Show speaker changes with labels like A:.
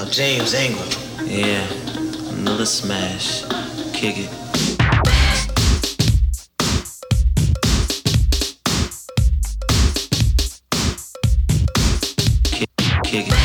A: about James Ingram.
B: Yeah, another smash. Kick it. Kick it.